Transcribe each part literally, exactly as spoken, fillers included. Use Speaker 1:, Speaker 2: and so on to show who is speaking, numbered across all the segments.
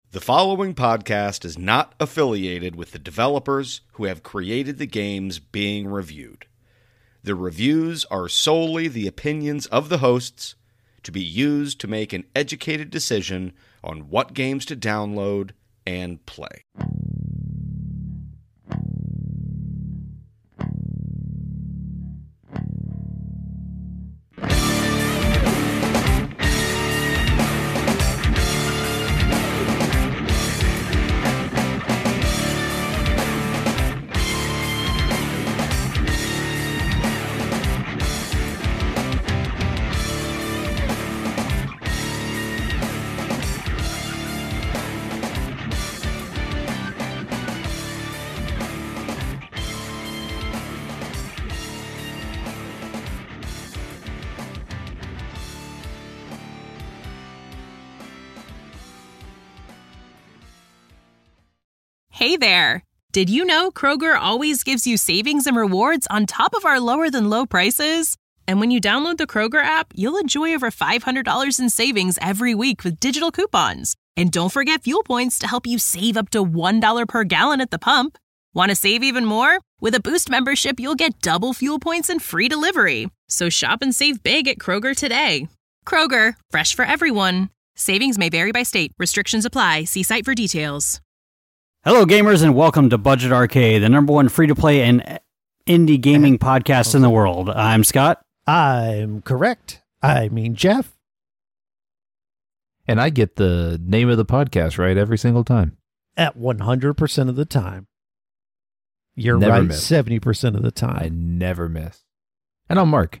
Speaker 1: The following podcast is not affiliated with the developers who have created the games being reviewed. The reviews are solely the opinions of the hosts to be used to make an educated decision on what games to download and play.
Speaker 2: Hey there! Did you know Kroger always gives you savings and rewards on top of our lower-than-low prices? And when you download the Kroger app, you'll enjoy over five hundred dollars in savings every week with digital coupons. And don't forget fuel points to help you save up to one dollar per gallon at the pump. Want to save even more? With a Boost membership, you'll get double fuel points and free delivery. So shop and save big at Kroger today. Kroger, fresh for everyone. Savings may vary by state. Restrictions apply. See site for details.
Speaker 3: Hello, gamers, and welcome to Budget Arcade, the number one free-to-play and indie gaming podcast in the world. I'm Scott.
Speaker 4: I'm correct. I mean Jeff.
Speaker 5: And I get the name of the podcast right every single time.
Speaker 4: At one hundred percent of the time. You're
Speaker 5: Never
Speaker 4: right
Speaker 5: miss.
Speaker 4: seventy percent of the time.
Speaker 5: I never miss. And I'm Mark.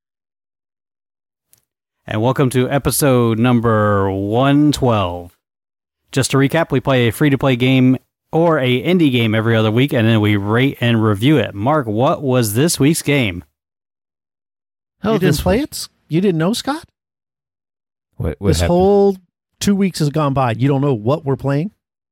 Speaker 3: And welcome to episode number one twelve. Just to recap, we play a free-to-play game or a indie game every other week, and then we rate and review it. Mark, what was this week's game?
Speaker 4: Oh, you didn't play week. it? You didn't know, Scott?
Speaker 5: What, what
Speaker 4: this
Speaker 5: happened?
Speaker 4: whole two weeks has gone by. You don't know what we're playing?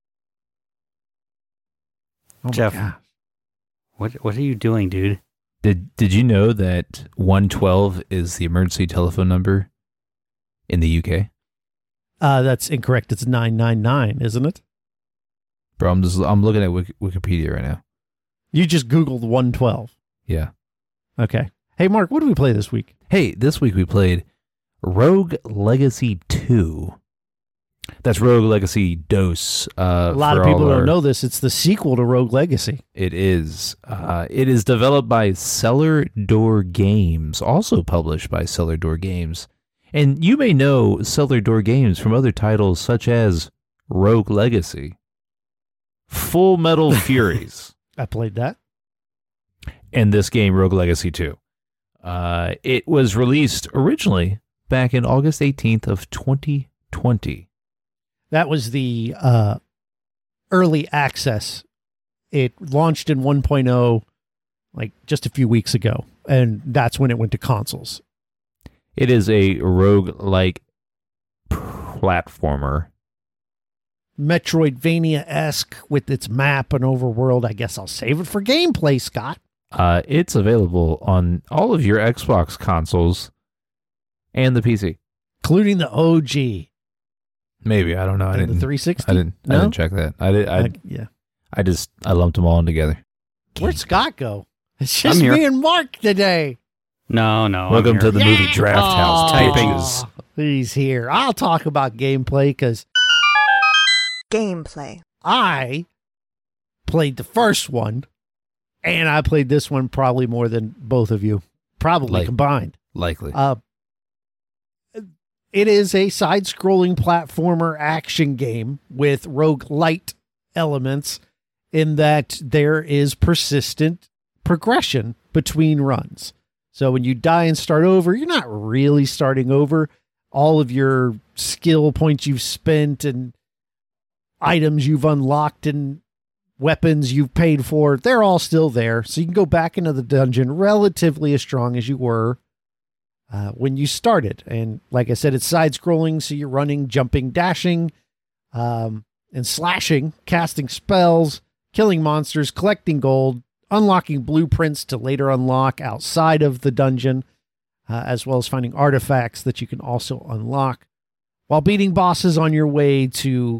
Speaker 4: Oh
Speaker 3: Jeff, what what are you doing, dude?
Speaker 5: Did Did you know that one twelve is the emergency telephone number in the U K?
Speaker 4: Uh, that's incorrect. It's nine nine nine, isn't it?
Speaker 5: Bro, I'm just I'm looking at Wik- Wikipedia right now.
Speaker 4: You just Googled one twelve.
Speaker 5: Yeah.
Speaker 4: Okay. Hey, Mark, what did we play this week?
Speaker 5: Hey, this week we played Rogue Legacy two. That's Rogue Legacy Dos. Uh,
Speaker 4: A lot
Speaker 5: for
Speaker 4: of people
Speaker 5: all
Speaker 4: don't
Speaker 5: our-
Speaker 4: know this. It's the sequel to Rogue Legacy.
Speaker 5: It is. Uh, it is developed by Cellar Door Games, also published by Cellar Door Games. And you may know Cellar Door Games from other titles such as Rogue Legacy, Full Metal Furies,
Speaker 4: I played that.
Speaker 5: and this game, Rogue Legacy two. Uh, it was released originally back in August eighteenth of twenty twenty.
Speaker 4: That was the uh, early access. It launched in one point oh like just a few weeks ago, and that's when it went to consoles.
Speaker 5: It is a rogue-like platformer.
Speaker 4: Metroidvania-esque with its map and overworld. I guess I'll save it for gameplay, Scott.
Speaker 5: Uh, it's available on all of your Xbox consoles and the P C.
Speaker 4: Including the O G.
Speaker 5: Maybe, I don't know. I
Speaker 4: And
Speaker 5: didn't.
Speaker 4: the three sixty?
Speaker 5: I didn't.
Speaker 4: No?
Speaker 5: I didn't check that. I did. I.
Speaker 4: Uh, yeah.
Speaker 5: I just. I lumped them all in together.
Speaker 4: Where'd Scott go? It's just
Speaker 3: I'm here.
Speaker 4: me and Mark today.
Speaker 3: No, no.
Speaker 5: Welcome
Speaker 3: I'm
Speaker 5: to
Speaker 3: here.
Speaker 5: the movie Draft House.
Speaker 3: Typing.
Speaker 5: bitches.
Speaker 4: He's here. I'll talk about gameplay because
Speaker 6: Gameplay.
Speaker 4: I played the first one, and I played this one probably more than both of you, probably
Speaker 5: Like-
Speaker 4: combined.
Speaker 5: Likely.
Speaker 4: Uh, it is a side-scrolling platformer action game with roguelite elements in that there is persistent progression between runs. So when you die and start over, you're not really starting over. All of your skill points you've spent and items you've unlocked and weapons you've paid for, they're all still there. So you can go back into the dungeon relatively as strong as you were uh, when you started. And like I said, it's side-scrolling, so you're running, jumping, dashing, um, and slashing, casting spells, killing monsters, collecting gold, unlocking blueprints to later unlock outside of the dungeon, uh, as well as finding artifacts that you can also unlock while beating bosses on your way to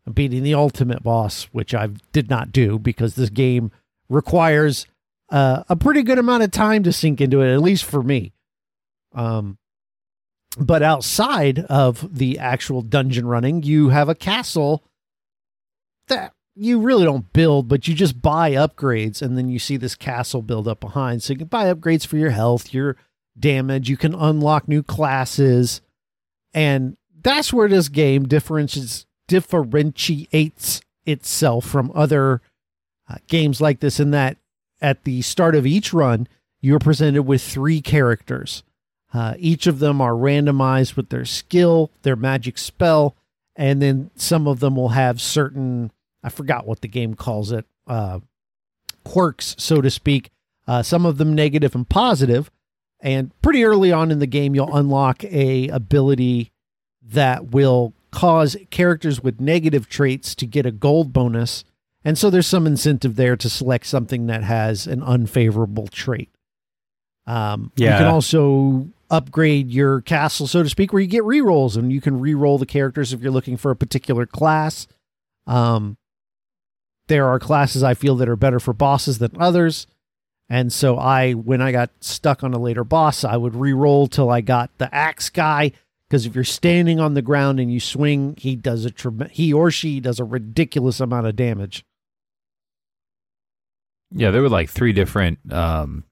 Speaker 4: beating the ultimate boss, which I did not do because this game requires uh, a pretty good amount of time to sink into it, at least for me. Um, but outside of the actual dungeon running, you have a castle that you really don't build, but you just buy upgrades, and then you see this castle build up behind. So you can buy upgrades for your health, your damage. You can unlock new classes, and that's where this game differentiates differentiates itself from other uh, games like this, in that at the start of each run, you're presented with three characters. Uh, each of them are randomized with their skill, their magic spell, and then some of them will have certain, I forgot what the game calls it, uh, quirks, so to speak. Uh, some of them negative and positive. And pretty early on in the game, you'll unlock a ability that will cause characters with negative traits to get a gold bonus. And so there's some incentive there to select something that has an unfavorable trait. Um,
Speaker 3: Yeah.
Speaker 4: You can also upgrade your castle, so to speak, where you get rerolls, and you can reroll the characters if you're looking for a particular class. Um, there are classes I feel that are better for bosses than others. And so I, when I got stuck on a later boss, I would re-roll till I got the axe guy. Because if you're standing on the ground and you swing, he does a tre- he or she does a ridiculous amount of damage.
Speaker 5: Yeah, there were like three different um,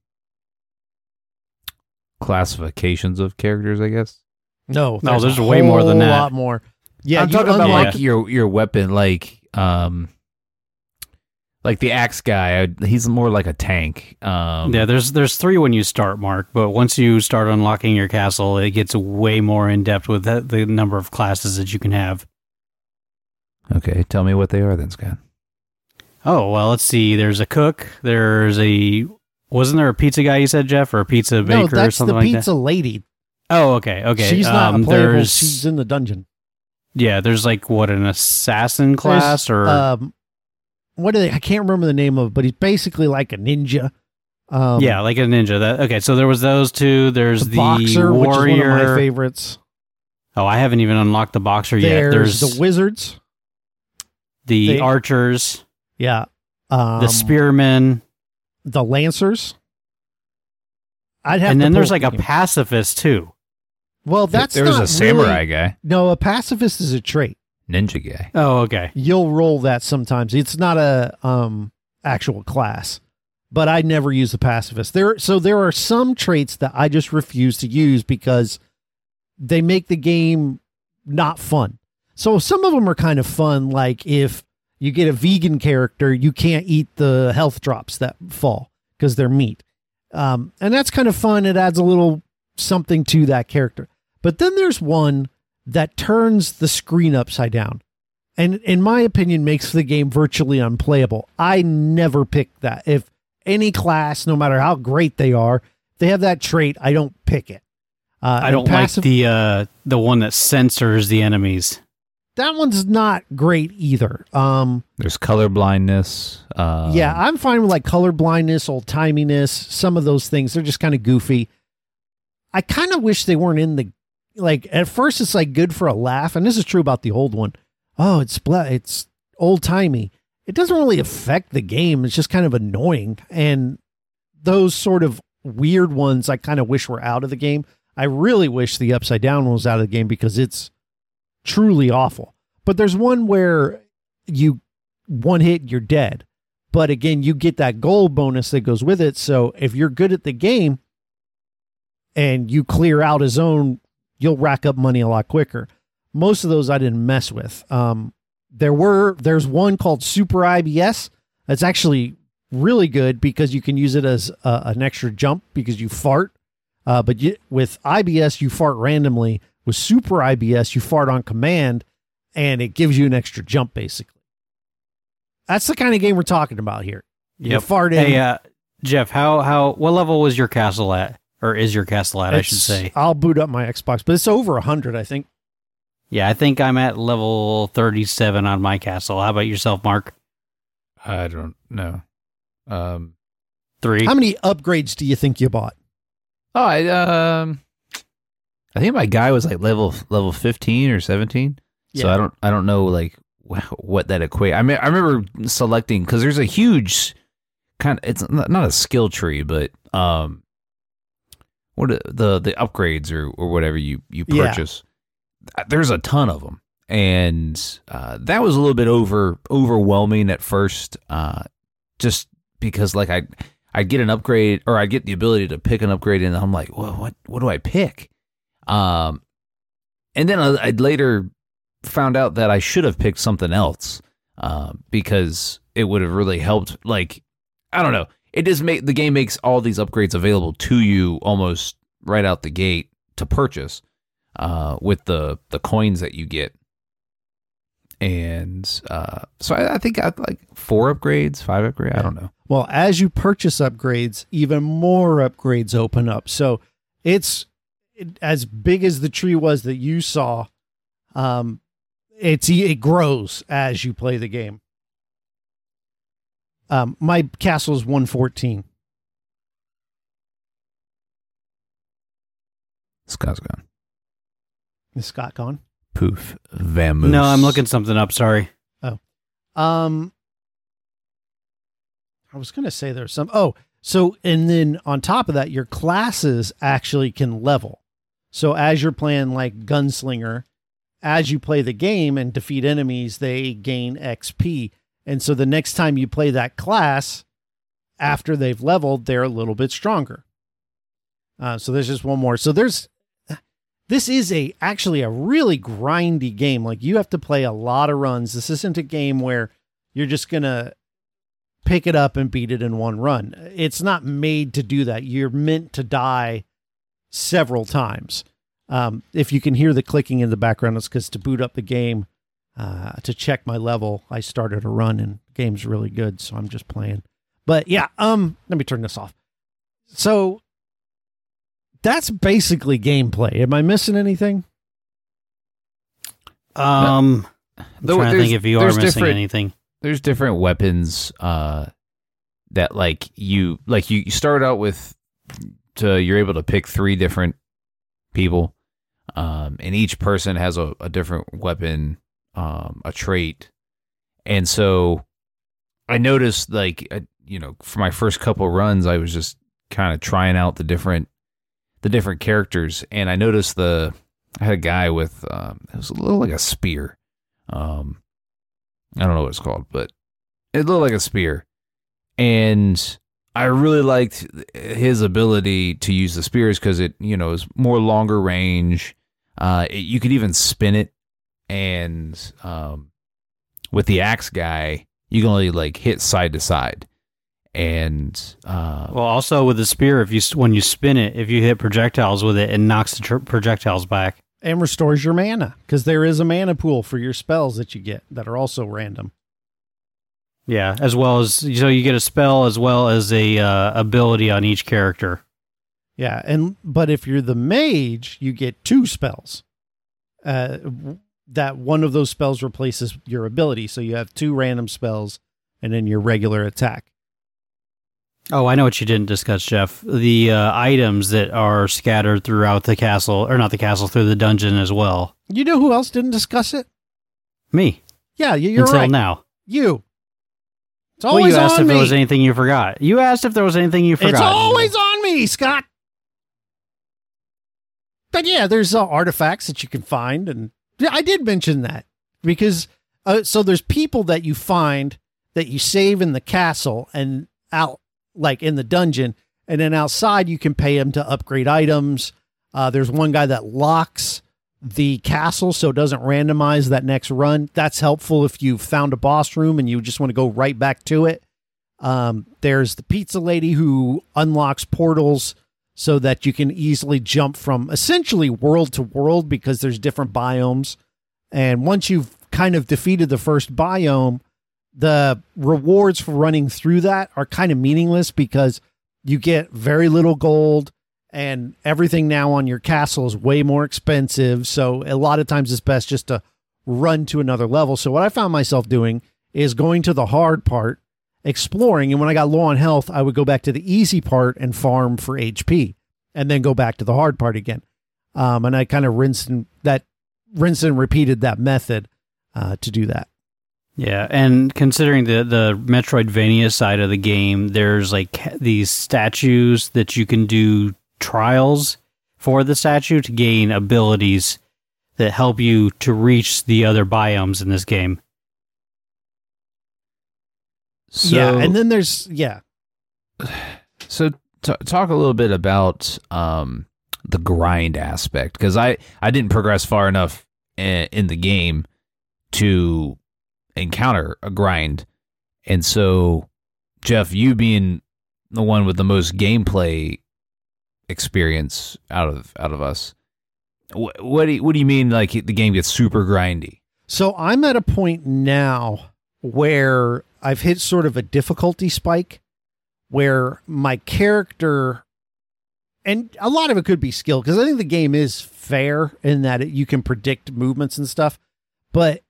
Speaker 5: classifications of characters, I guess.
Speaker 4: No,
Speaker 3: No, there's
Speaker 4: a
Speaker 3: way more than
Speaker 4: whole
Speaker 3: that.
Speaker 4: lot more. Yeah,
Speaker 5: I'm
Speaker 4: you
Speaker 5: talking about
Speaker 4: unlock-
Speaker 5: like your your weapon, like um, like the axe guy. I- He's more like a tank. Um,
Speaker 3: Yeah, there's there's three when you start, Mark, but once you start unlocking your castle, it gets way more in depth with the, the number of classes that you can have.
Speaker 5: Okay, tell me what they are then, Scott.
Speaker 3: Oh, well, let's see. There's a cook. There's a wasn't there a pizza guy you said, Jeff, or a pizza baker
Speaker 4: no,
Speaker 3: or
Speaker 4: that's
Speaker 3: something
Speaker 4: the
Speaker 3: like
Speaker 4: pizza
Speaker 3: that?
Speaker 4: lady.
Speaker 3: Oh, okay, okay.
Speaker 4: She's not
Speaker 3: um,
Speaker 4: playable.
Speaker 3: there's
Speaker 4: She's in the dungeon.
Speaker 3: yeah. There's like what an assassin class
Speaker 4: There's,
Speaker 3: or
Speaker 4: um, what are they? I can't remember the name of it, but he's basically like a ninja. Um,
Speaker 3: yeah, like a ninja. That okay. So there was those two. There's
Speaker 4: the,
Speaker 3: the,
Speaker 4: boxer,
Speaker 3: warrior.
Speaker 4: which is one of my favorites.
Speaker 3: Oh, I haven't even unlocked the boxer yet.
Speaker 4: There's,
Speaker 3: There's
Speaker 4: the wizards.
Speaker 3: the
Speaker 4: they-
Speaker 3: archers,
Speaker 4: Yeah. Um,
Speaker 3: the spearmen,
Speaker 4: the lancers. I'd have
Speaker 3: and
Speaker 4: to
Speaker 3: then there's
Speaker 4: pull
Speaker 3: like
Speaker 4: the
Speaker 3: a
Speaker 4: game.
Speaker 3: pacifist too.
Speaker 4: Well, that's
Speaker 5: there was
Speaker 4: not
Speaker 5: a samurai
Speaker 4: really-
Speaker 5: guy,
Speaker 4: No, a pacifist is a trait.
Speaker 5: ninja guy.
Speaker 3: Oh, okay.
Speaker 4: You'll roll that sometimes. It's not a um actual class, but I never use the pacifist. There, so there are some traits that I just refuse to use because they make the game not fun. So some of them are kind of fun, like if you get a vegan character, you can't eat the health drops that fall because they're meat. Um, and that's kind of fun. It adds a little something to that character. But then there's one that turns the screen upside down, and in my opinion makes the game virtually unplayable. I never pick that. If any class, no matter how great they are, they have that trait, I don't pick it. Uh,
Speaker 3: I
Speaker 4: and
Speaker 3: don't
Speaker 4: passive-
Speaker 3: like the uh, the one that censors the enemies.
Speaker 4: that one's not great either. Um,
Speaker 5: There's color blindness. Um,
Speaker 4: yeah, I'm fine with like color blindness, old timiness, some of those things. They're just kind of goofy. I kind of wish they weren't in the, like, at first it's like good for a laugh. And this is true about the old one. Oh, it's, bla- it's old timey. It doesn't really affect the game. It's just kind of annoying. And those sort of weird ones, I kind of wish were out of the game. I really wish the upside down one was out of the game because it's truly awful. But there's one where you one hit, you're dead. But again, you get that gold bonus that goes with it. So if you're good at the game and you clear out a zone, you'll rack up money a lot quicker. Most of those I didn't mess with. Um, there were, there's one called Super I B S. That's actually really good because you can use it as a, an extra jump because you fart. Uh, but you, with I B S, you fart randomly. With Super I B S, you fart on command, and it gives you an extra jump, basically. That's the kind of game we're talking about here. You
Speaker 3: Yep.
Speaker 4: fart in.
Speaker 3: Hey, uh, Jeff, how how what level was your castle at, or is your castle at? I should
Speaker 4: It's-
Speaker 3: say.
Speaker 4: I'll boot up my Xbox, but it's over one hundred, I think.
Speaker 3: Yeah, I think I'm at level thirty-seven on my castle. How about yourself, Mark?
Speaker 5: I don't know. Um,
Speaker 3: Three.
Speaker 4: How many upgrades do you think you bought?
Speaker 5: oh, I um, I think my guy was like level level fifteen or seventeen. So
Speaker 4: Yeah.
Speaker 5: I don't I don't know like what that equate. I mean, I remember selecting because there's a huge kind of it's not not a skill tree, but um, what are the the upgrades or or whatever you you purchase. Yeah. There's a ton of them, and uh, that was a little bit over overwhelming at first, uh, just because like I I get an upgrade or I get the ability to pick an upgrade, and I'm like, well, what what do I pick? Um, and then I, I'd later found out that I should have picked something else, uh, because it would have really helped. Like, I don't know. It just make the game makes all these upgrades available to you almost right out the gate to purchase, uh, with the, the coins that you get. And uh, so I, I think I like four upgrades, five upgrades. I don't know.
Speaker 4: Well, as you purchase upgrades, even more upgrades open up. So it's it, as big as the tree was that you saw. Um, it's it grows as you play the game. Um, my castle is one fourteen.
Speaker 5: Scott's gone.
Speaker 4: Is Scott gone?
Speaker 5: Poof. Vamoose.
Speaker 3: No, I'm looking something up. Sorry.
Speaker 4: Oh, um, I was going to say there's some. Oh, so, and then on top of that, your classes actually can level. So as you're playing like Gunslinger, as you play the game and defeat enemies, they gain X P. And so the next time you play that class, after they've leveled, they're a little bit stronger. Uh, so there's just one more. So there's, this is a actually a really grindy game. Like you have to play a lot of runs. This isn't a game where you're just going to pick it up and beat it in one run. It's not made to do that. You're meant to die several times. Um, if you can hear the clicking in the background, it's because to boot up the game, uh, to check my level, I started a run and the game's really good. So I'm just playing, but yeah, um, let me turn this off. So that's basically gameplay. Am I missing anything?
Speaker 3: Um, I'm
Speaker 5: Though
Speaker 3: trying to
Speaker 5: there's-
Speaker 3: think if you are
Speaker 5: there's
Speaker 3: missing
Speaker 5: different-
Speaker 3: anything.
Speaker 5: There's different weapons uh, that like you like you, you start out with to you're able to pick three different people, um, and each person has a, a different weapon, um, a trait, and so I noticed like uh, you know for my first couple runs I was just kind of trying out the different the different characters, and I noticed the I had a guy with um, it was a little like a spear. Um, I don't know what it's called, but it looked like a spear. And I really liked his ability to use the spears because it, you know, is more longer range. Uh, it, you could even spin it. And um, with the axe guy, you can only like hit side to side. And uh,
Speaker 3: Well, also with the spear, if you when you spin it, if you hit projectiles with it, it knocks the tr- projectiles back.
Speaker 4: And restores your mana because there is a mana pool for your spells that you get that are also random.
Speaker 3: Yeah, as well as so you get a spell as well as a uh, ability on each character.
Speaker 4: Yeah, and but if you're the mage, you get two spells. Uh, that one of those spells replaces your ability, so you have two random spells and then your regular attack.
Speaker 3: Oh, I know what you didn't discuss, Jeff. The uh, items that are scattered throughout the castle, or not the castle, through the dungeon as well.
Speaker 4: You know who else didn't discuss it?
Speaker 3: Me.
Speaker 4: Yeah, you- you're
Speaker 3: Until
Speaker 4: right.
Speaker 3: now.
Speaker 4: You. It's
Speaker 3: Well,
Speaker 4: always
Speaker 3: you asked
Speaker 4: on
Speaker 3: if
Speaker 4: me.
Speaker 3: there was anything you forgot. You asked if there was anything you forgot.
Speaker 4: It's always on me, Scott. But yeah, there's uh, artifacts that you can find, and yeah, I did mention that because uh, so there's people that you find that you save in the castle and out like in the dungeon, and then outside you can pay them to upgrade items. Uh, there's one guy that locks the castle so it doesn't randomize that next run. That's helpful if you've found a boss room and you just want to go right back to it. Um, there's the pizza lady who unlocks portals so that you can easily jump from essentially world to world because there's different biomes. And once you've kind of defeated the first biome, the rewards for running through that are kind of meaningless because you get very little gold and everything now on your castle is way more expensive. So a lot of times it's best just to run to another level. So what I found myself doing is going to the hard part, exploring. And when I got low on health, I would go back to the easy part and farm for H P and then go back to the hard part again. Um, and I kind of rinsed and that rinsed and repeated that method uh, to do that.
Speaker 3: Yeah, and considering the the Metroidvania side of the game, there's like these statues that you can do trials for the statue to gain abilities that help you to reach the other biomes in this game.
Speaker 5: So,
Speaker 4: yeah, and then there's yeah.
Speaker 5: So t- talk a little bit about um, the grind aspect, because I, I didn't progress far enough in, in the game to encounter a grind. And so, Jeff, you being the one with the most gameplay experience out of out of us, wh- what do you, what do you mean like the game gets super grindy?
Speaker 4: So I'm at a point now where I've hit sort of a difficulty spike where my character, and a lot of it could be skill, because I think the game is fair in that it, you can predict movements and stuff, but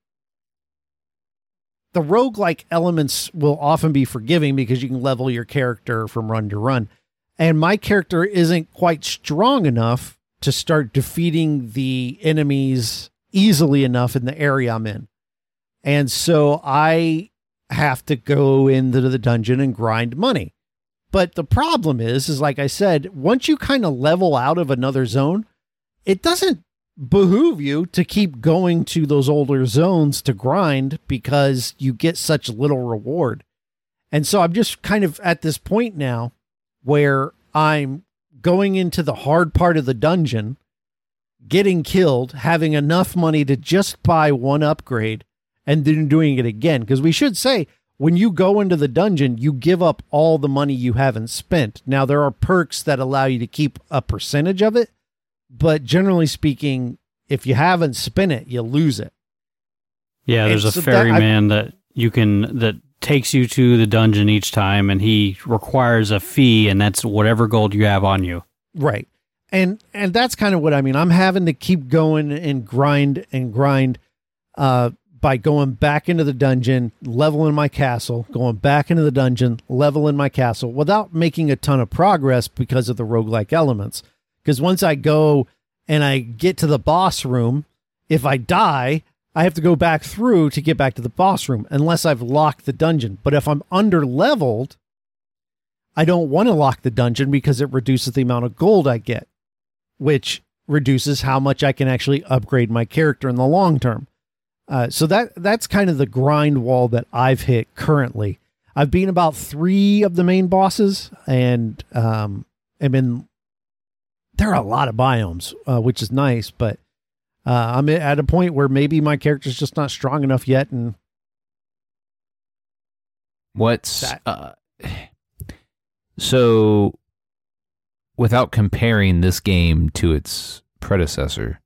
Speaker 4: the roguelike elements will often be forgiving because you can level your character from run to run. And my character isn't quite strong enough to start defeating the enemies easily enough in the area I'm in. And so I have to go into the dungeon and grind money. But the problem is, is like I said, once you kind of level out of another zone, it doesn't behoove you to keep going to those older zones to grind because you get such little reward. And so I'm just kind of at this point now where I'm going into the hard part of the dungeon, getting killed, having enough money to just buy one upgrade, and then doing it again. Because we should say, when you go into the dungeon, you give up all the money you haven't spent. Now, there are perks that allow you to keep a percentage of it, but generally speaking, if you haven't spent it, you lose it.
Speaker 3: Yeah, there's
Speaker 4: And
Speaker 3: a
Speaker 4: so that-
Speaker 3: ferryman that you can that takes you to the dungeon each time, and he requires a fee, and that's whatever gold you have on you.
Speaker 4: Right. And and that's kind of what I mean. I'm having to keep going and grind and grind uh, by going back into the dungeon, leveling my castle, going back into the dungeon, leveling my castle without making a ton of progress because of the roguelike elements. Because once I go and I get to the boss room, if I die, I have to go back through to get back to the boss room unless I've locked the dungeon. But if I'm under leveled, I don't want to lock the dungeon because it reduces the amount of gold I get, which reduces how much I can actually upgrade my character in the long term. Uh, so that that's kind of the grind wall that I've hit currently. I've been about three of the main bosses, and um, I've been there are a lot of biomes, uh, which is nice, but uh, I'm at a point where maybe my character's just not strong enough yet. And
Speaker 5: What's
Speaker 4: That-
Speaker 5: uh, so without comparing this game to its predecessor,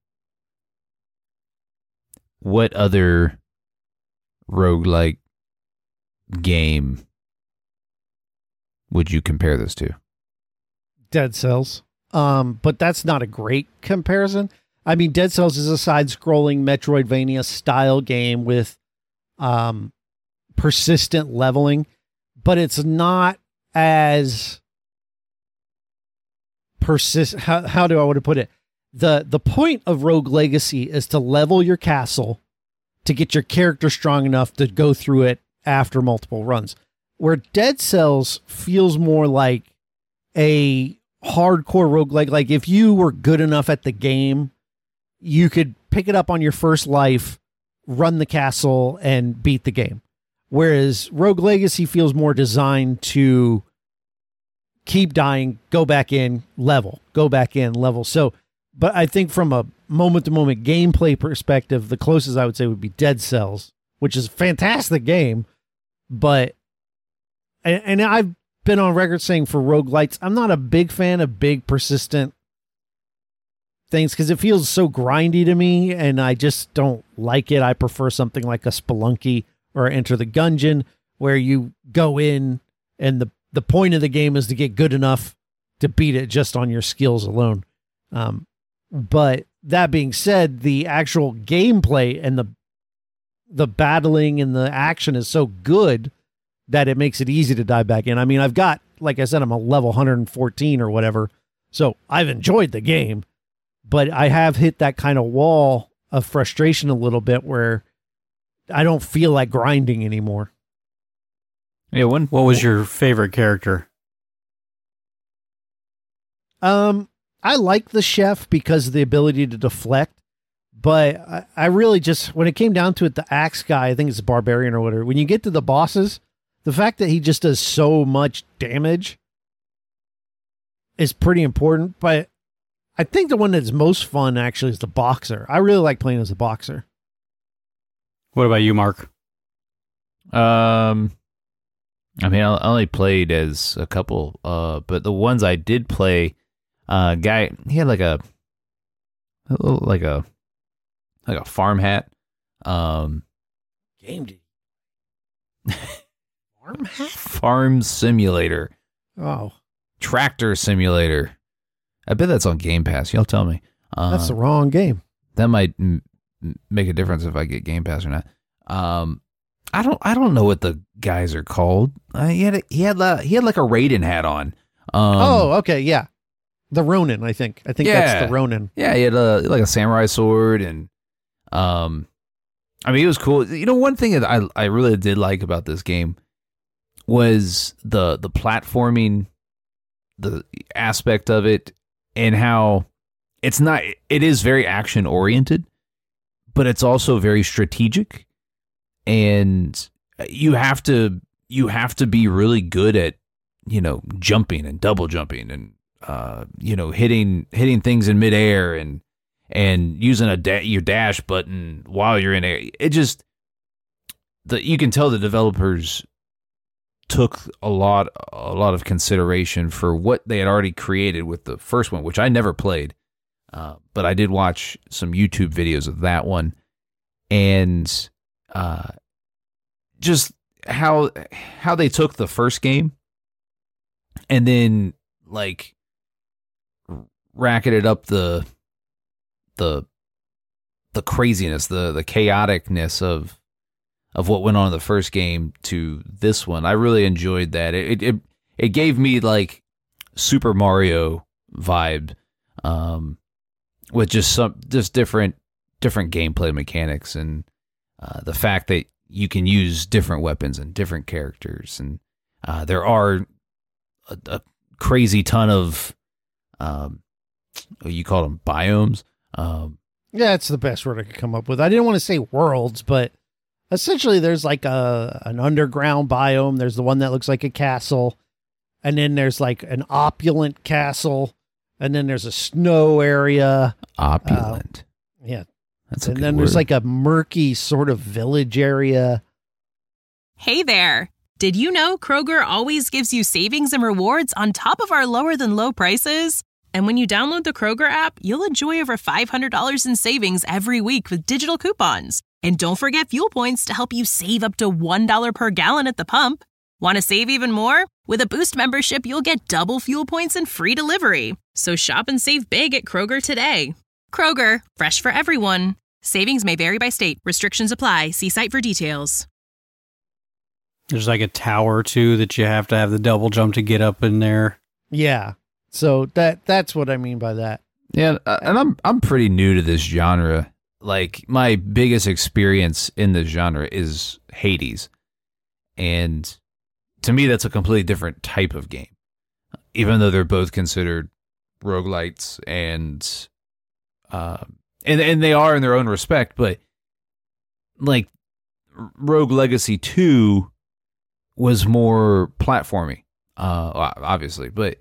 Speaker 5: what other roguelike game would you compare this to?
Speaker 4: Dead Cells. Um, but that's not a great comparison. I mean, Dead Cells is a side-scrolling Metroidvania style game with um, persistent leveling, but it's not as persist. How, how do I want to put it? The the point of Rogue Legacy is to level your castle to get your character strong enough to go through it after multiple runs. Where Dead Cells feels more like a hardcore roguelike. Like if you were good enough at the game, you could pick it up on your first life, run the castle, and beat the game. Whereas Rogue Legacy feels more designed to keep dying, go back in, level, go back in, level. So, but I think from a moment-to-moment gameplay perspective, the closest I would say would be Dead Cells, which is a fantastic game. But, and, and I've been on record saying for roguelites, I'm not a big fan of big, persistent things because it feels so grindy to me, and I just don't like it. I prefer something like a Spelunky or Enter the Gungeon, where you go in and the, the point of the game is to get good enough to beat it just on your skills alone. Um, but that being said, the actual gameplay and the the battling and the action is so good that it makes it easy to dive back in. I mean, I've got, like I said, I'm a level one hundred fourteen or whatever, so I've enjoyed the game, but I have hit that kind of wall of frustration a little bit where I don't feel like grinding anymore.
Speaker 5: Yeah, one.
Speaker 3: What was your favorite character?
Speaker 4: Um, I like the chef because of the ability to deflect, but I, I really just, when it came down to it, the axe guy, I think it's a barbarian or whatever. When you get to the bosses, the fact that he just does so much damage is pretty important. But I think the one that's most fun actually is the boxer. I really like playing as a boxer.
Speaker 3: What about you, Mark?
Speaker 5: Um, I mean, I only played as a couple, uh, but the ones I did play, uh, guy, he had like a, a little, like a, like a farm hat. Um,
Speaker 4: Game dude. Farm hat?
Speaker 5: Farm Simulator,
Speaker 4: Oh,
Speaker 5: Tractor Simulator. I bet that's on Game Pass. Y'all tell me. Uh,
Speaker 4: that's the wrong game.
Speaker 5: that might m- m- make a difference if I get Game Pass or not. Um, I don't, I don't know what the guys are called. Uh, he had, a, he had, la, he had like a Raiden hat on. Um,
Speaker 4: oh, okay, yeah. The Ronin, I think. I think
Speaker 5: Yeah.
Speaker 4: that's the Ronin.
Speaker 5: yeah, he had a, like a samurai sword, and um, I mean, it was cool. You know, one thing that I, I really did like about this game was the, the platforming, the aspect of it, and how it's not, it is very action oriented, but it's also very strategic. And you have to you have to be really good at, you know, jumping and double jumping and uh you know hitting hitting things in midair and and using a da- your dash button while you're in air. It just the you can tell the developers took a lot a lot of consideration for what they had already created with the first one, which I never played, uh, but I did watch some YouTube videos of that one. And uh, just how how they took the first game and then like racketed up the the the craziness, the the chaoticness of of what went on in the first game to this one. I really enjoyed that. It it it gave me like Super Mario vibe, um, with just some just different different gameplay mechanics, and uh, the fact that you can use different weapons and different characters, and uh, there are a, a crazy ton of um, you call them biomes. Um,
Speaker 4: Yeah, it's the best word I could come up with. I didn't want to say worlds, but essentially there's like a an underground biome. There's the one that looks like a castle, and then there's like an opulent castle, and then there's a snow area.
Speaker 5: opulent.
Speaker 4: Yeah.
Speaker 5: That's a
Speaker 4: And
Speaker 5: good
Speaker 4: then there's
Speaker 5: word.
Speaker 4: like a murky sort of village area.
Speaker 2: Hey there! Did you know Kroger always gives you savings and rewards on top of our lower than low prices? And when you download the Kroger app, you'll enjoy over five hundred dollars in savings every week with digital coupons. And don't forget fuel points to help you save up to one dollar per gallon at the pump. Want to save even more? With a Boost membership, you'll get double fuel points and free delivery. So shop and save big at Kroger today. Kroger, fresh for everyone. Savings may vary by state. Restrictions apply. See site for details.
Speaker 3: There's like a tower too that you have to have the double jump to get up in there.
Speaker 4: Yeah. So that that's what I mean by that.
Speaker 5: Yeah, uh, and I'm I'm pretty new to this genre. Like, my biggest experience in this genre is Hades. And to me, that's a completely different type of game. Even though they're both considered roguelites, and uh, and and they are in their own respect, but like Rogue Legacy two was more platformy, uh, obviously, but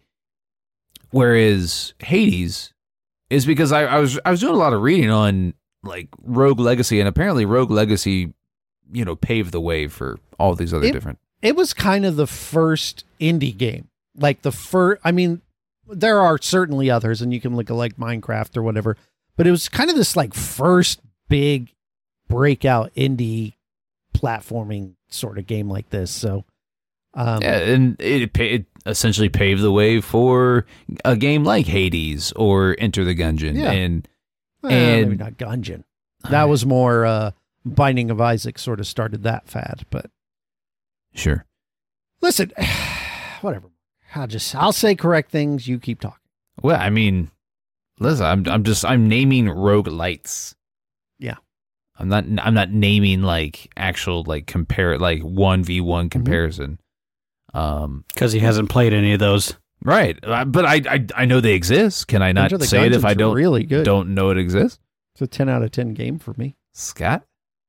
Speaker 5: whereas Hades is, because I, I was I was doing a lot of reading on like Rogue Legacy, and apparently Rogue Legacy, you know, paved the way for all these other
Speaker 4: It-
Speaker 5: different.
Speaker 4: It was kind of the first indie game. Like the first, I mean, there are certainly others, and you can look at like Minecraft or whatever, but it was kind of this like first big breakout indie platforming sort of game like this. So, um,
Speaker 5: Yeah, and it, pa- it essentially paved the way for a game like Hades or Enter the Gungeon.
Speaker 4: Yeah.
Speaker 5: And
Speaker 4: well, maybe
Speaker 5: and-
Speaker 4: not Gungeon. That was more uh, Binding of Isaac sort of started that fad. But
Speaker 5: sure.
Speaker 4: listen, whatever. I'll just I'll say correct things. You keep talking.
Speaker 5: Well, I mean, listen, I'm I'm just I'm naming roguelites.
Speaker 4: Yeah.
Speaker 5: I'm not I'm not naming like actual like compare like one v one comparison. Um,
Speaker 3: because he hasn't played any of those.
Speaker 5: Right, uh, but I, I I know they exist. Can I not
Speaker 4: Enter the
Speaker 5: say it if
Speaker 4: Gungeons
Speaker 5: I don't
Speaker 4: really good.
Speaker 5: don't know it exists?
Speaker 4: It's a ten out of ten game for me.
Speaker 5: Scott,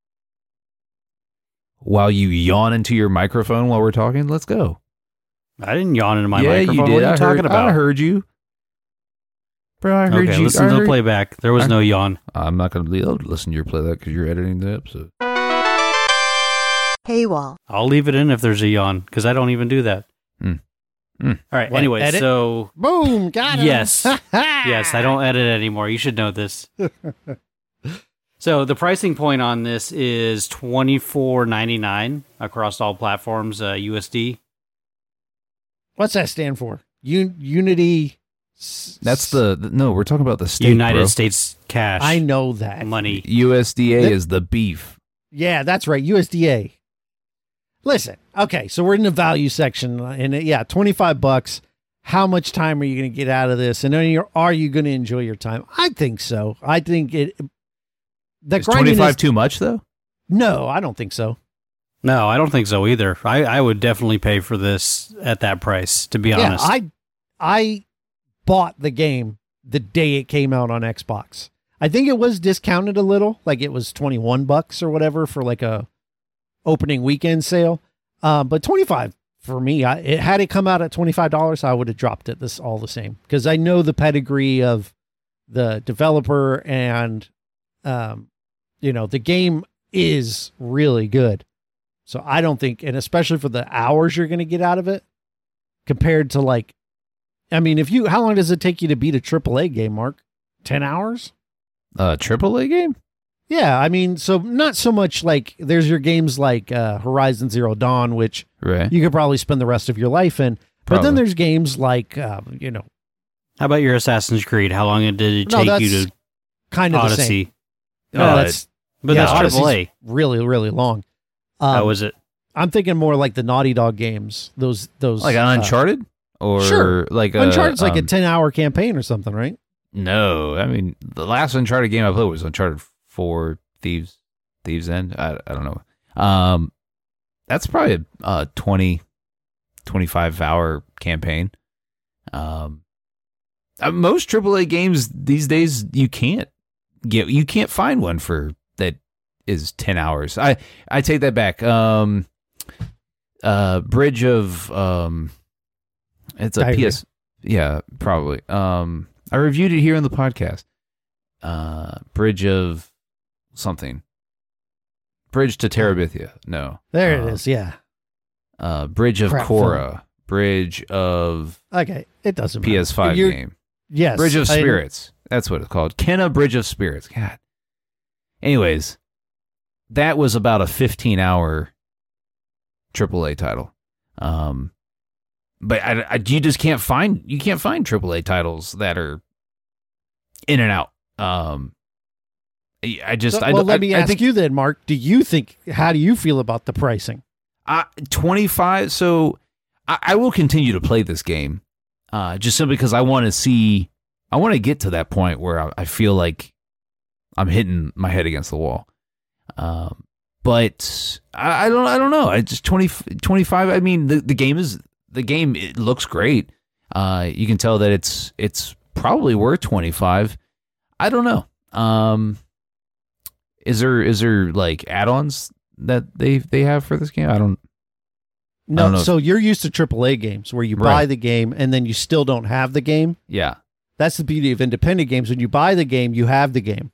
Speaker 5: while you yawn into your microphone while we're talking, let's go.
Speaker 3: I didn't yawn into my
Speaker 5: yeah,
Speaker 3: microphone.
Speaker 5: you did.
Speaker 3: What are you
Speaker 5: I
Speaker 3: talking
Speaker 5: heard,
Speaker 3: about?
Speaker 5: I heard you, bro. I heard
Speaker 3: okay,
Speaker 5: you.
Speaker 3: listen
Speaker 5: I
Speaker 3: to
Speaker 5: heard,
Speaker 3: the playback. There was
Speaker 5: I-
Speaker 3: no yawn.
Speaker 5: I'm not going to be able to listen to your playback because you're editing the episode.
Speaker 6: Paywall.
Speaker 3: I'll leave it in if there's a yawn because I don't even do that.
Speaker 5: Mm. Mm.
Speaker 3: All right.
Speaker 4: What,
Speaker 3: Anyway,
Speaker 4: edit?
Speaker 3: so
Speaker 4: Boom, got him.
Speaker 3: yes, yes, I don't edit anymore. You should know this. So the pricing point on this is twenty-four ninety-nine across all platforms, uh, U S D.
Speaker 4: What's that stand for? Un- Unity. s-
Speaker 5: That's the, the no. We're talking about the state,
Speaker 3: United
Speaker 5: bro.
Speaker 3: States cash.
Speaker 4: I know that.
Speaker 3: money.
Speaker 5: U S D A
Speaker 4: That-
Speaker 5: is the beef.
Speaker 4: Yeah, that's right. U S D A. Listen, okay, so we're in the value section, and uh, yeah, twenty-five bucks. How much time are you going to get out of this? And are you, are you going to enjoy your time? I think so. I think it. The
Speaker 5: Is twenty-five
Speaker 4: grinding is,
Speaker 5: too much though?
Speaker 4: no, I don't think so.
Speaker 3: No, I don't think so either. I, I would definitely pay for this at that price, to be
Speaker 4: Yeah,
Speaker 3: honest.
Speaker 4: I I bought the game the day it came out on Xbox. I think it was discounted a little, like it was twenty-one bucks or whatever for like a opening weekend sale. Uh, but twenty-five for me, I, it had it come out at twenty-five dollars, I would have dropped it this all the same because I know the pedigree of the developer and um, you know, the game is really good. So I don't think, and especially for the hours you're going to get out of it, compared to like, I mean, if you, how long does it take you to beat a triple A game, Mark? ten hours?
Speaker 5: A triple A game?
Speaker 4: Yeah, I mean, so not so much like there's your games like uh, Horizon Zero Dawn, which
Speaker 5: Right.
Speaker 4: you could probably spend the rest of your life in. But
Speaker 5: Probably.
Speaker 4: then there's games like, um, you know,
Speaker 3: How about your Assassin's Creed? How long did it
Speaker 4: No,
Speaker 3: take
Speaker 4: that's
Speaker 3: you to
Speaker 4: kind of the same.
Speaker 3: Odyssey?
Speaker 4: No,
Speaker 5: Uh,
Speaker 4: that's,
Speaker 3: But
Speaker 4: yeah,
Speaker 3: that's
Speaker 4: Odyssey's
Speaker 3: triple A.
Speaker 4: really, really long. Um,
Speaker 3: How was it?
Speaker 4: I'm thinking more like the Naughty Dog games. Those, those
Speaker 5: Like an
Speaker 4: uh,
Speaker 5: Uncharted? Or
Speaker 4: Sure.
Speaker 5: like a,
Speaker 4: Uncharted's like a
Speaker 5: um,
Speaker 4: ten hour campaign or something, right?
Speaker 5: No, I mean the last Uncharted game I played was Uncharted four Thieves Thieves End. I I don't know. Um, that's probably a uh, twenty, twenty-five hour campaign. Um, uh, most triple A games these days you can't get you can't find one for that is ten hours. I I take that back. Um, uh, Bridge of um, it's a
Speaker 4: Diary.
Speaker 5: P S. Yeah, probably. Um, I reviewed it here on the podcast. Uh, Bridge of something. Bridge to Terabithia. No.
Speaker 4: There
Speaker 5: Uh,
Speaker 4: it is. Yeah.
Speaker 5: Uh, Bridge of
Speaker 4: Crap
Speaker 5: Korra. Bridge of
Speaker 4: Okay. It doesn't matter.
Speaker 5: P S five
Speaker 4: You're-
Speaker 5: game.
Speaker 4: Yes.
Speaker 5: Bridge of
Speaker 4: I-
Speaker 5: Spirits. That's what it's called. Kenna Bridge of Spirits. God. Anyways, that was about a fifteen hour triple A title. Um, but I, I, you just can't find you can't find triple A titles that are in and out. Um, I I just
Speaker 4: So-
Speaker 5: I,
Speaker 4: well,
Speaker 5: I,
Speaker 4: let me
Speaker 5: I
Speaker 4: ask
Speaker 5: think
Speaker 4: you then, Mark. Do you think? How do you feel about the pricing?
Speaker 5: I, twenty-five. So I, I will continue to play this game, uh, just simply because I want to see. I want to get to that point where I, I feel like I'm hitting my head against the wall. Um, but I, I don't. I don't know. I just twenty, twenty-five. I mean, the, the game is the game. It looks great. Uh, you can tell that it's it's probably worth twenty-five. I don't know. Um, is there is there like add-ons that they they have for this game? I don't. I don't
Speaker 4: No.
Speaker 5: know.
Speaker 4: So you're used to triple A games where you buy
Speaker 5: Right.
Speaker 4: the game and then you still don't have the game.
Speaker 5: Yeah,
Speaker 4: That's the beauty of independent games. When you buy the game, you have the game.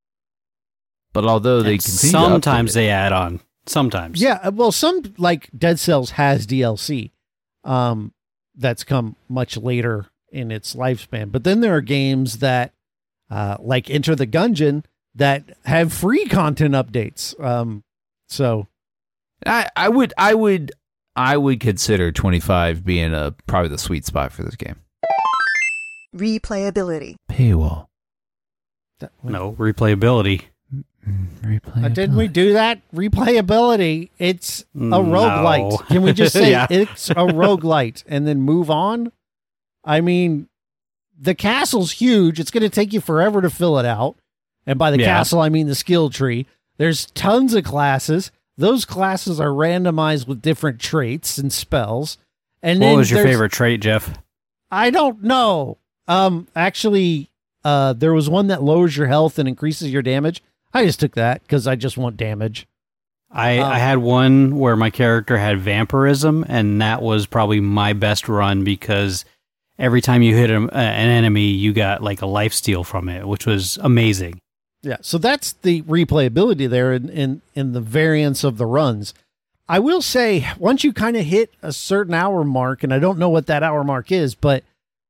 Speaker 5: but although they
Speaker 3: And
Speaker 5: continue, to update
Speaker 3: sometimes
Speaker 5: it-
Speaker 3: they add on. Sometimes.
Speaker 4: Yeah. uh, Well, some like Dead Cells has D L C. Um, that's come much later in its lifespan. But then there are games that, uh, like Enter the Gungeon, that have free content updates. Um, so
Speaker 5: I, I would I would I would consider twenty-five being a probably the sweet spot for this game.
Speaker 6: Replayability.
Speaker 5: Paywall.
Speaker 4: that,
Speaker 3: No replayability.
Speaker 5: Replay.
Speaker 4: Uh, didn't we do that? Replayability. It's a
Speaker 3: No.
Speaker 4: roguelite. Can we just say
Speaker 3: Yeah.
Speaker 4: it's a roguelite and then move on? I mean, the castle's huge. It's going to take you forever to fill it out. And by the
Speaker 3: Yeah.
Speaker 4: castle, I mean the skill tree. There's tons of classes. Those classes are randomized with different traits and spells. And
Speaker 3: what
Speaker 4: then
Speaker 3: was your
Speaker 4: there's-
Speaker 3: favorite trait, Jeff?
Speaker 4: I don't know. Um, actually, uh, there was one that lowers your health and increases your damage. I just took that because I just want damage.
Speaker 3: I,
Speaker 4: Um,
Speaker 3: I had one where my character had vampirism, and that was probably my best run because every time you hit a, an enemy, you got like a life steal from it, which was amazing.
Speaker 4: Yeah, so that's the replayability there in, in, in the variance of the runs. I will say, once you kind of hit a certain hour mark, and I don't know what that hour mark is, but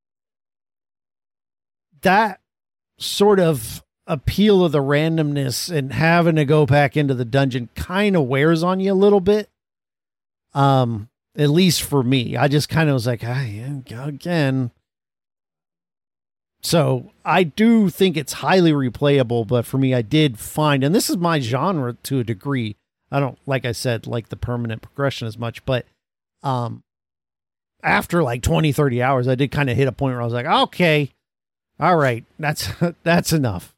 Speaker 4: that sort of appeal of the randomness and having to go back into the dungeon kind of wears on you a little bit. Um, at least for me, I just kind of was like, ah, yeah, go again. So I do think it's highly replayable, but for me, I did find, and this is my genre to a degree. I don't, like I said, like the permanent progression as much, but, um, after like twenty, thirty hours, I did kind of hit a point where I was like, okay, all right, that's, that's enough.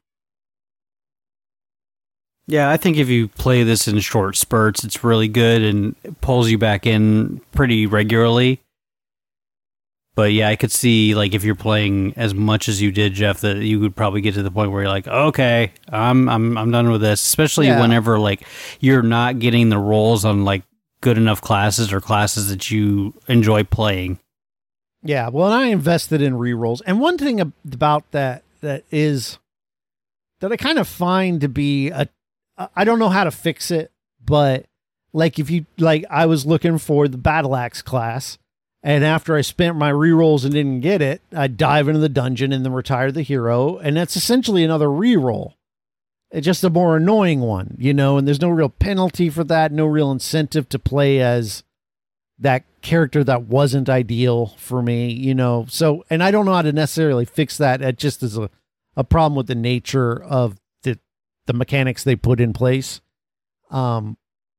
Speaker 3: Yeah, I think if you play this in short spurts, it's really good and it pulls you back in pretty regularly. But yeah, I could see like if you're playing as much as you did, Jeff, that you would probably get to the point where you're like, okay, I'm I'm I'm done with this. Especially
Speaker 4: Yeah.
Speaker 3: whenever like you're not getting the rolls on like good enough classes or classes that you enjoy playing.
Speaker 4: Yeah, well, and I invested in rerolls. And one thing ab- about that that is that I kind of find to be a, I don't know how to fix it, but like if you, like I was looking for the Battle Axe class, and after I spent my rerolls and didn't get it, I'd dive into the dungeon and then retire the hero, and that's essentially another reroll. It's just a more annoying one, you know, and there's no real penalty for that, no real incentive to play as that character that wasn't ideal for me, you know. So, and I don't know how to necessarily fix that. It just is a, a problem with the nature of the the mechanics they put in place. Um,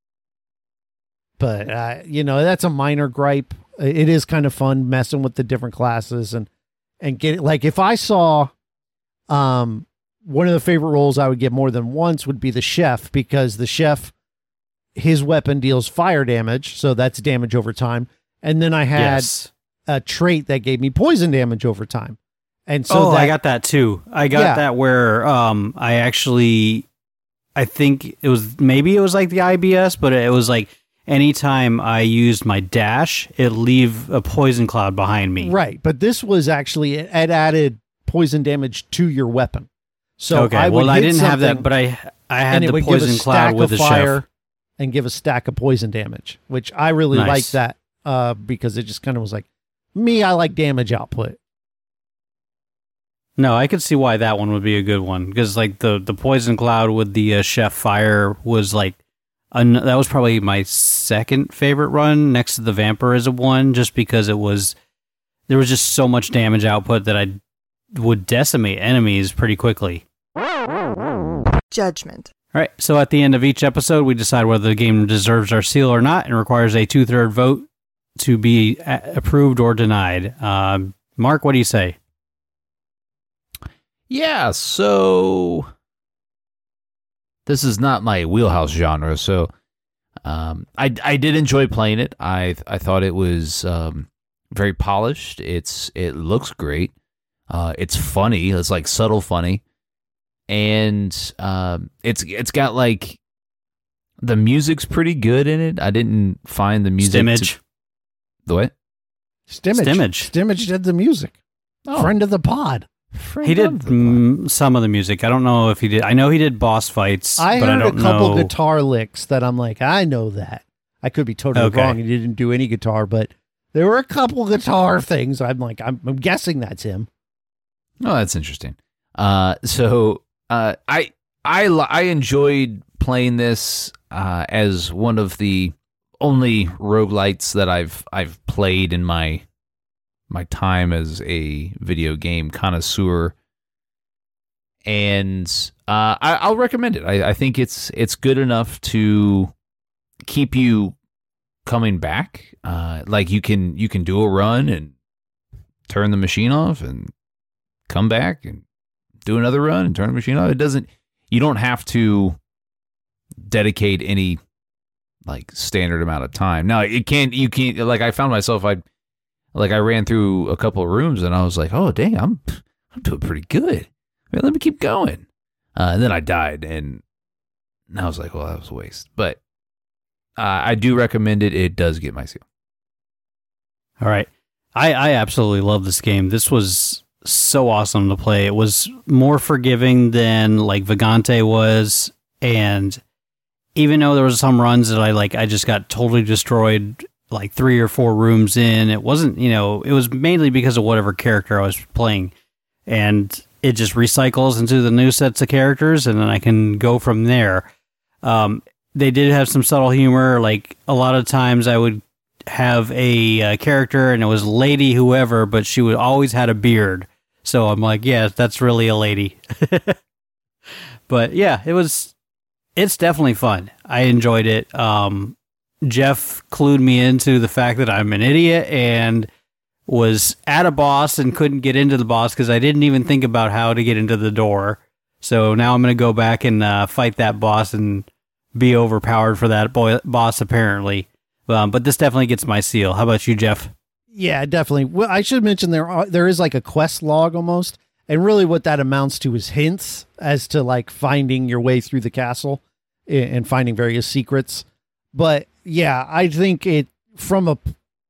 Speaker 4: but uh, you know, that's a minor gripe. It is kind of fun messing with the different classes and and get like if I saw, um, one of the favorite roles I would get more than once would be the chef, because the chef, his weapon deals fire damage, so that's damage over time. And then I had
Speaker 3: Yes.
Speaker 4: a trait that gave me poison damage over time. And so
Speaker 3: oh,
Speaker 4: that,
Speaker 3: I got that too. I got
Speaker 4: Yeah.
Speaker 3: that where um I actually I think it was maybe it was like the I B S, but it was like anytime I used my dash, it'd leave a poison cloud behind me.
Speaker 4: right. But this was actually, it added poison damage to your weapon. So
Speaker 3: okay,
Speaker 4: I would
Speaker 3: well I
Speaker 4: hit
Speaker 3: didn't have that,
Speaker 4: something
Speaker 3: but I I had
Speaker 4: and it
Speaker 3: the
Speaker 4: would give a
Speaker 3: poison
Speaker 4: stack
Speaker 3: cloud with
Speaker 4: of
Speaker 3: the
Speaker 4: fire
Speaker 3: chef.
Speaker 4: and give a stack of poison damage, which I really
Speaker 3: Nice.
Speaker 4: liked that uh, because it just kind of was like, me, I like damage output.
Speaker 3: No, I could see why that one would be a good one because like the the poison cloud with the uh, chef fire was like an, that was probably my second favorite run next to the vampirism one, just because it was there was just so much damage output that I would decimate enemies pretty quickly.
Speaker 6: Judgment.
Speaker 3: All right, so at the end of each episode, we decide whether the game deserves our seal or not and requires a two-third vote to be a- approved or denied. Um, Mark, what do you say?
Speaker 5: Yeah, so this is not my wheelhouse genre, so um, I I did enjoy playing it. I I thought it was um, very polished. It's it looks great. Uh, it's funny. It's like subtle funny, and um, it's it's got like the music's pretty good in it. I didn't find the music.
Speaker 3: Stimmage.
Speaker 5: To, the what?
Speaker 4: Stimmage.
Speaker 3: Stimmage.
Speaker 4: Stimmage did the music.
Speaker 5: Oh,
Speaker 4: Friend of the pod.
Speaker 5: friend
Speaker 3: He did
Speaker 5: of the pod.
Speaker 3: mm, some of the music. I don't know if he did. I know he did boss fights,
Speaker 4: I
Speaker 3: but
Speaker 4: heard
Speaker 3: I don't
Speaker 4: a couple
Speaker 3: know.
Speaker 4: guitar licks that I'm like, I know that. I could be totally
Speaker 3: Okay.
Speaker 4: wrong. He didn't do any guitar, but there were a couple guitar things. I'm like, I'm, I'm guessing that's him.
Speaker 5: Oh, that's interesting. Uh, so uh, I I li- I enjoyed playing this uh, as one of the only roguelites that I've I've played in my my time as a video game connoisseur, and uh, I, I'll recommend it. I, I think it's it's good enough to keep you coming back. Uh, like you can you can do a run and turn the machine off and come back and do another run and turn the machine off. It doesn't, you don't have to, dedicate any like standard amount of time. Now it can't. You can't. Like I found myself. I like I ran through a couple of rooms and I was like, oh dang, I'm I'm doing pretty good. Man, let me keep going. Uh, and then I died, and I was like, well, that was a waste. But uh, I do recommend it. It does get my seal.
Speaker 3: All right. I, I absolutely love this game. This was so awesome to play. It was more forgiving than like Vagante was. And even though there was some runs that I like, I just got totally destroyed like three or four rooms in. It wasn't, you know, it was mainly because of whatever character I was playing. And it just recycles into the new sets of characters, and then I can go from there. Um, they did have some subtle humor. Like a lot of times I would have a, uh character and it was lady whoever, but she would always had a beard. So I'm like, yeah, that's really a lady. But yeah, it was, it's definitely fun. I enjoyed it. Um, Jeff clued me into the fact that I'm an idiot and was at a boss and couldn't get into the boss because I didn't even think about how to get into the door. So now I'm going to go back and uh, fight that boss and be overpowered for that boy- boss, apparently. Um, but this definitely gets my seal. How about you, Jeff?
Speaker 4: Yeah, definitely. Well, I should mention there are, there is like a quest log almost. And really what that amounts to is hints as to like finding your way through the castle and finding various secrets. But yeah, I think it from a...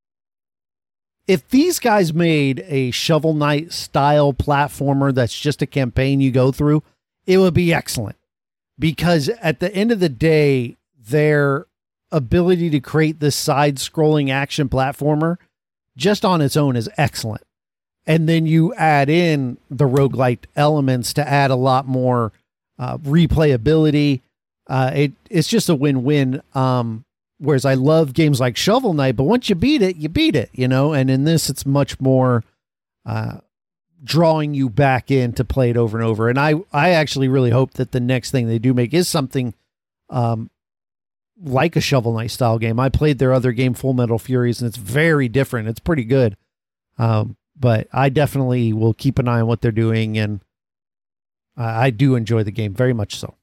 Speaker 4: If these guys made a Shovel Knight style platformer that's just a campaign you go through, it would be excellent. Because at the end of the day, their ability to create this side-scrolling action platformer just on its own is excellent. And then you add in the roguelite elements to add a lot more uh, replayability. Uh, it It's just a win-win. Um, Whereas I love games like Shovel Knight, but once you beat it, you beat it, you know? And in this, it's much more uh, drawing you back in to play it over and over. And I, I actually really hope that the next thing they do make is something um, like a Shovel Knight style game. I played their other game, Full Metal Furies, and it's very different. It's pretty good. Um, but I definitely will keep an eye on what they're doing, and uh, I do enjoy the game very much so.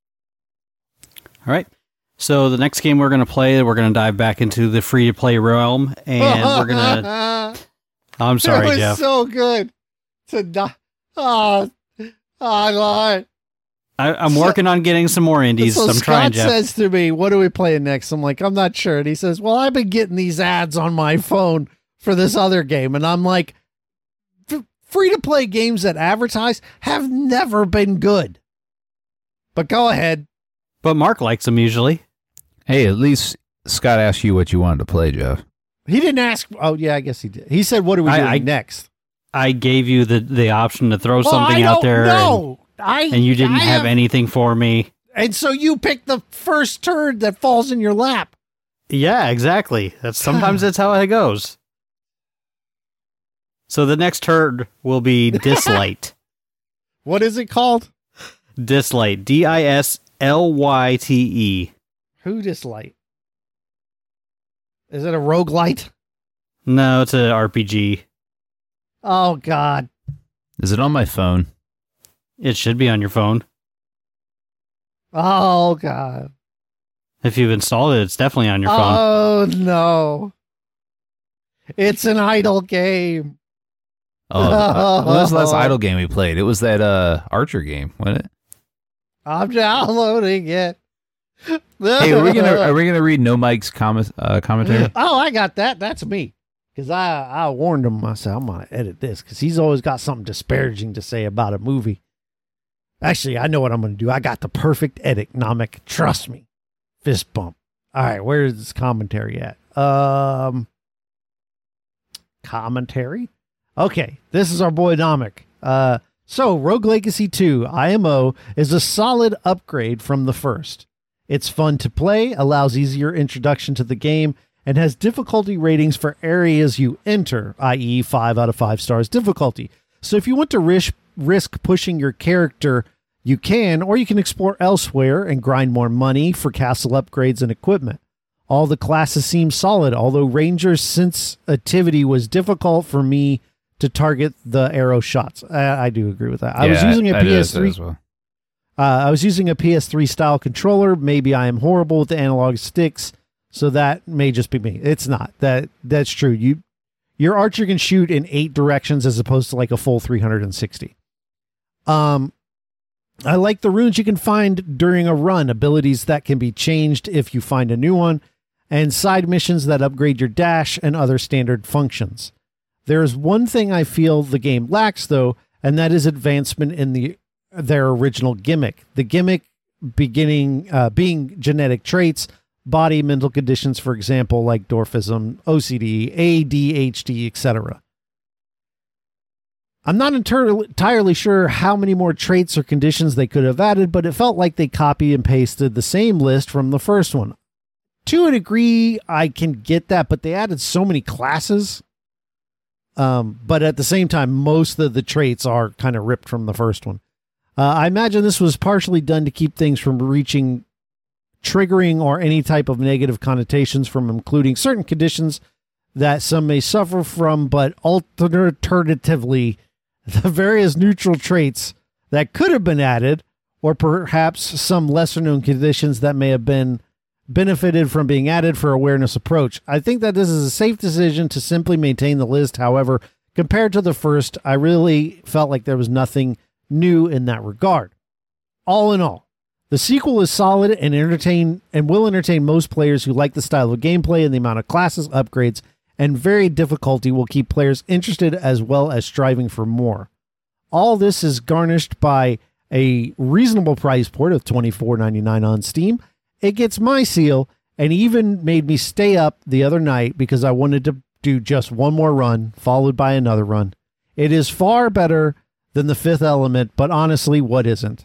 Speaker 3: All right. So the next game we're going to play, we're going to dive back into the free-to-play realm, and we're going to... I'm sorry,
Speaker 4: it was
Speaker 3: Jeff.
Speaker 4: so good to die. Oh, oh, Lord.
Speaker 3: I, I'm working on getting some more indies.
Speaker 4: So
Speaker 3: I'm
Speaker 4: Scott
Speaker 3: trying, Jeff.
Speaker 4: says to me, what are we playing next? I'm like, I'm not sure. And he says, well, I've been getting these ads on my phone for this other game. And I'm like, free-to-play games that advertise have never been good. But go ahead.
Speaker 3: But Mark likes them usually.
Speaker 5: Hey, at least Scott asked you what you wanted to play, Jeff.
Speaker 4: He didn't ask. Oh, yeah, I guess he did. He said, what are we
Speaker 3: I,
Speaker 4: doing
Speaker 3: I,
Speaker 4: next?
Speaker 3: I gave you the, the option to throw
Speaker 4: well,
Speaker 3: something
Speaker 4: I
Speaker 3: out there.
Speaker 4: No, I
Speaker 3: and you didn't
Speaker 4: I
Speaker 3: have,
Speaker 4: have
Speaker 3: anything for me.
Speaker 4: And so you picked the first turd that falls in your lap.
Speaker 3: Yeah, exactly. That's sometimes that's how it goes. So the next turd will be Dislyte.
Speaker 4: What is it called?
Speaker 3: Dislyte. D I S L Y T E.
Speaker 4: Who Dislyte? Is it a roguelite?
Speaker 3: No, it's an R P G.
Speaker 4: Oh, God.
Speaker 5: Is it on my phone?
Speaker 3: It should be on your phone.
Speaker 4: Oh, God.
Speaker 3: If you've installed it, it's definitely on your phone.
Speaker 4: Oh, no. It's an idle game.
Speaker 5: Oh, uh, when was the last idle game we played? It was that uh, Archer game, wasn't it?
Speaker 4: I'm downloading it.
Speaker 5: Hey, are we gonna are we gonna read No Mike's comment uh, commentary?
Speaker 4: Oh, I got that. That's me. Because I, I warned him. I said, I'm going to edit this because he's always got something disparaging to say about a movie. Actually, I know what I'm going to do. I got the perfect edit, Namek. Trust me. Fist bump. All right, where is this commentary at? Um, commentary? Okay, this is our boy Namek. Uh, so, Rogue Legacy two, I M O, is a solid upgrade from the first. It's fun to play, allows easier introduction to the game, and has difficulty ratings for areas you enter, that is five out of five stars difficulty. So if you want to risk, risk pushing your character, you can, or you can explore elsewhere and grind more money for castle upgrades and equipment. All the classes seem solid, although Ranger's sensitivity was difficult for me to target the arrow shots. I, I do agree with that. I
Speaker 5: yeah,
Speaker 4: was using a P S three.
Speaker 5: As well.
Speaker 4: Uh, I was using a P S three style controller. Maybe I am horrible with the analog sticks, so that may just be me. It's not. That that's true. You your archer can shoot in eight directions as opposed to like a full three hundred sixty. Um, I like the runes you can find during a run, abilities that can be changed if you find a new one, and side missions that upgrade your dash and other standard functions. There is one thing I feel the game lacks, though, and that is advancement in the their original gimmick. The gimmick beginning uh, being genetic traits, body, mental conditions, for example, like dwarfism, O C D, A D H D, et cetera. I'm not entirely, entirely sure how many more traits or conditions they could have added, but it felt like they copied and pasted the same list from the first one. To a degree, I can get that, but they added so many classes. Um, but at the same time, most of the traits are kind of ripped from the first one. Uh, I imagine this was partially done to keep things from reaching triggering or any type of negative connotations from including certain conditions that some may suffer from, but alternatively, the various neutral traits that could have been added, or perhaps some lesser known conditions that may have been benefited from being added for awareness approach. I think that this is a safe decision to simply maintain the list. However, compared to the first, I really felt like there was nothing new in that regard. All in all, the sequel is solid and entertain and will entertain most players who like the style of gameplay, and the amount of classes, upgrades, and varied difficulty will keep players interested as well as striving for more. All this is garnished by a reasonable price point of twenty-four ninety-nine on Steam. It gets my seal and even made me stay up the other night because I wanted to do just one more run, followed by another run. It is far better than the Fifth Element, but honestly, what isn't?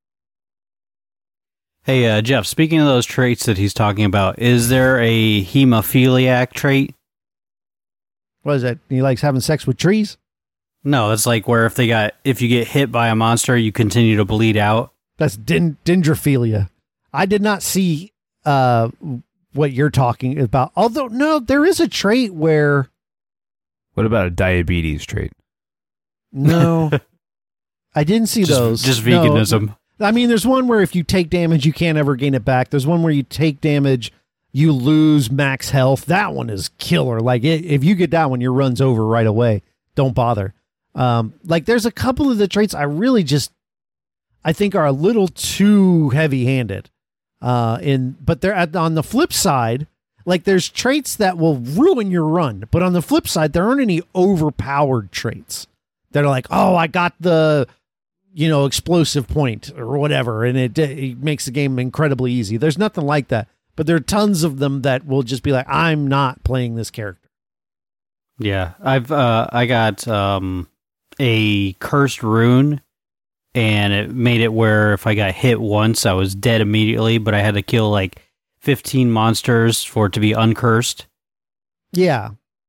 Speaker 3: Hey, uh, Jeff, speaking of those traits that he's talking about, is there a hemophiliac trait?
Speaker 4: What is that? He likes having sex with trees?
Speaker 3: No, that's like where if they got if you get hit by a monster, you continue to bleed out.
Speaker 4: That's din- dendrophilia. I did not see uh, what you're talking about. Although, no, there is a trait where...
Speaker 5: What about a diabetes trait?
Speaker 4: No. I didn't see
Speaker 3: just,
Speaker 4: those.
Speaker 3: Just veganism.
Speaker 4: No. I mean, there's one where if you take damage, you can't ever gain it back. There's one where you take damage, you lose max health. That one is killer. Like, it, if you get that one, your run's over right away. Don't bother. Um, like, there's a couple of the traits I really just, I think are a little too heavy-handed. Uh, in but they're at, on the flip side, like, there's traits that will ruin your run. But on the flip side, there aren't any overpowered traits that are like, oh, I got the, you know, explosive point or whatever, and it, it makes the game incredibly easy. There's nothing like that. But there are tons of them that will just be like, I'm not playing this character.
Speaker 3: Yeah, I've uh, I got um, a cursed rune, and it made it where if I got hit once, I was dead immediately, but I had to kill like fifteen monsters for it to be uncursed.
Speaker 4: Yeah.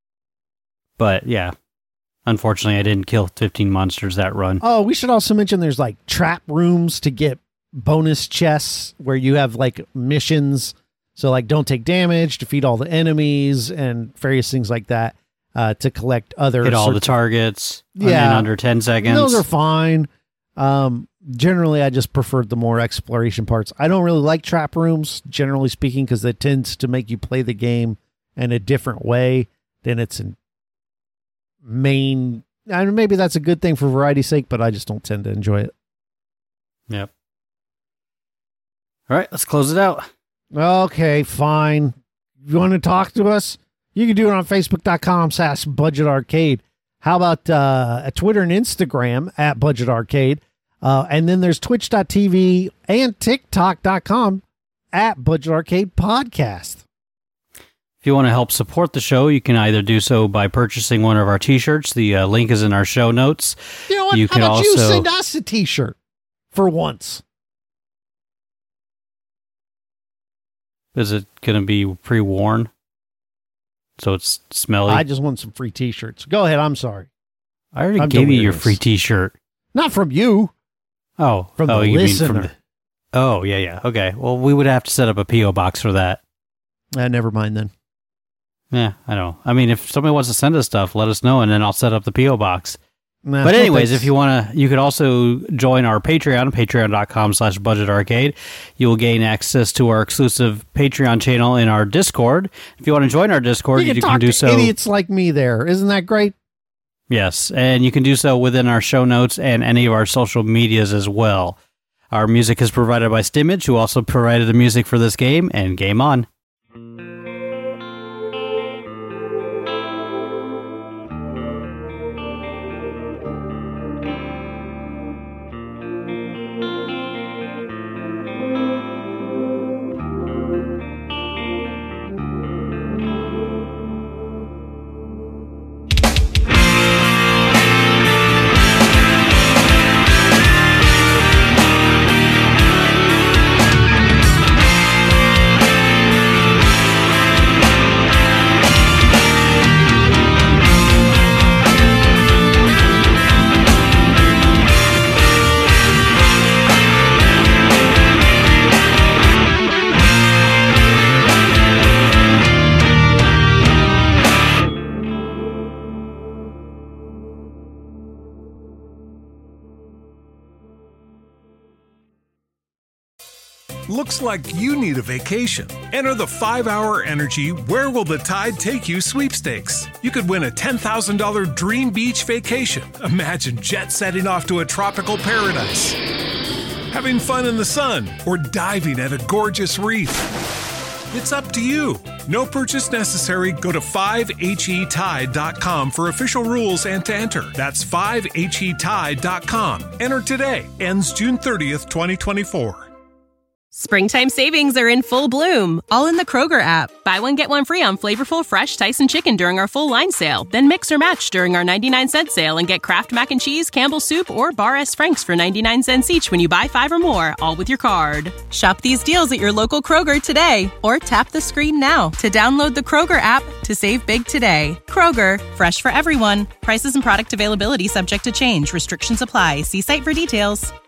Speaker 3: But yeah, unfortunately, I didn't kill fifteen monsters that run.
Speaker 4: Oh, we should also mention there's like trap rooms to get bonus chests where you have like missions. So like don't take damage, defeat all the enemies, and various things like that uh, to collect other...
Speaker 3: Hit all the targets
Speaker 4: yeah,
Speaker 3: in under ten seconds.
Speaker 4: Those are fine. Um, generally, I just preferred the more exploration parts. I don't really like trap rooms, generally speaking, because it tends to make you play the game in a different way than its in main... I mean, maybe that's a good thing for variety's sake, but I just don't tend to enjoy it.
Speaker 3: Yep. All right, let's close it out.
Speaker 4: Okay, fine. You want to talk to us? You can do it on Facebook.com slash Budget Arcade. How about uh, Twitter and Instagram at Budget Arcade? Uh, and then there's Twitch dot T V and TikTok dot com at Budget Arcade Podcast.
Speaker 3: If you want to help support the show, you can either do so by purchasing one of our t-shirts. The uh, link is in our show notes.
Speaker 4: You know what?
Speaker 3: You
Speaker 4: How
Speaker 3: can
Speaker 4: about
Speaker 3: also...
Speaker 4: you send us a t-shirt for once?
Speaker 3: Is it going to be pre-worn? So it's smelly?
Speaker 4: I just want some free t-shirts. Go ahead. I'm sorry.
Speaker 3: I already
Speaker 4: I'm
Speaker 3: gave you your
Speaker 4: delirious.
Speaker 3: free t-shirt.
Speaker 4: Not from you.
Speaker 3: Oh.
Speaker 4: From
Speaker 3: oh,
Speaker 4: the
Speaker 3: you
Speaker 4: listener.
Speaker 3: mean from the... Oh, yeah, yeah. Okay. Well, we would have to set up a P O box for that.
Speaker 4: Uh, never mind then.
Speaker 3: Yeah, I know. I mean, if somebody wants to send us stuff, let us know, and then I'll set up the P O box.
Speaker 4: Nah,
Speaker 3: But anyways,
Speaker 4: thanks.
Speaker 3: if you want to, you could also join our Patreon, patreon.com slash budget arcade. You will gain access to our exclusive Patreon channel in our Discord. If you want to join our Discord,
Speaker 4: you
Speaker 3: you,
Speaker 4: can
Speaker 3: can
Speaker 4: talk
Speaker 3: do
Speaker 4: to
Speaker 3: so.
Speaker 4: idiots like me there. Isn't that great?
Speaker 3: Yes, and you can do so within our show notes and any of our social medias as well. Our music is provided by Stimage, who also provided the music for this game, and game on.
Speaker 6: Looks like you need a vacation. Enter the five hour Energy Where Will the Tide Take You sweepstakes. You could win a ten thousand dollars dream beach vacation. Imagine jet setting off to a tropical paradise, having fun in the sun, or diving at a gorgeous reef. It's up to you. No purchase necessary. Go to five H E tide dot com for official rules and to enter. That's five H E tide dot com. Enter today. Ends June thirtieth, twenty twenty-four.
Speaker 2: Springtime savings are in full bloom, all in the Kroger app. Buy one, get one free on flavorful, fresh Tyson chicken during our full line sale. Then mix or match during our ninety-nine cent sale and get Kraft Mac and Cheese, Campbell's Soup, or Bar S. Frank's for ninety-nine cents each when you buy five or more, all with your card. Shop these deals at your local Kroger today, or tap the screen now to download the Kroger app to save big today. Kroger, fresh for everyone. Prices and product availability subject to change. Restrictions apply. See site for details.